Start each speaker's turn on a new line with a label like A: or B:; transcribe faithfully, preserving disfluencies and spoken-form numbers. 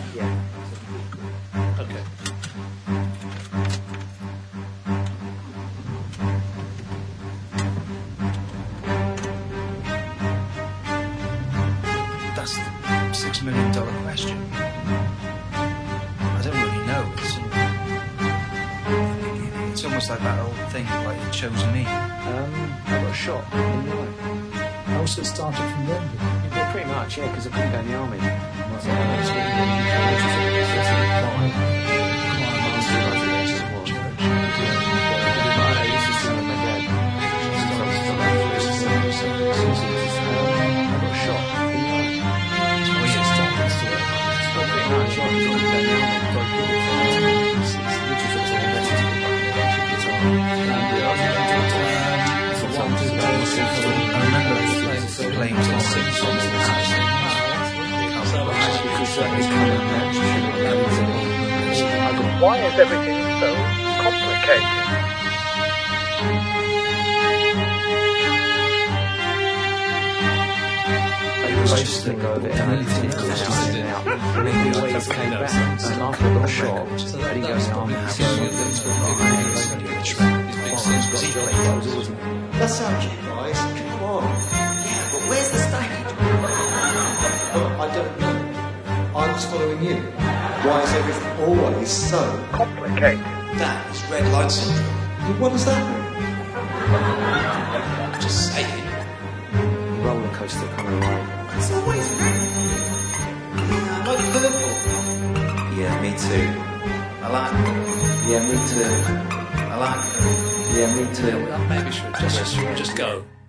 A: Yeah.
B: Okay. That's the six million dollar question. I don't really know. It's, it's almost like that old thing, like it chose me.
A: Um, I got shot in the eye.
C: Oh, so it started from then?
A: Yeah, pretty much, yeah, because I couldn't go in the army. So I was in the which was a crime. Crime, I was doing like the church. But I used to see my dad. I got shot in the eye.
B: It's weird.
A: It's pretty much, yeah, because I couldn't go in the army. Very good. Which was also a message to me, like, electric guitar. And I was going to for one, two,
B: I remember playing to six on the
D: Why is everything so complicated?
A: I used to think of it and I didn't go out. And then he always came back. And after I got shot, I didn't go in the army.
E: That's okay, guys. Come on. Yeah, but where's the stage? Well, I don't know. I was following you. Why is everything always so
D: Complicated.
E: That is red light syndrome. What does that mean? Just saying.
A: Roller coaster coming away.
E: It's always red. Yeah, I like purple. Yeah, me too. I like it. Yeah, me too. I like it. Yeah, me too.
B: Maybe we should just, just, just go.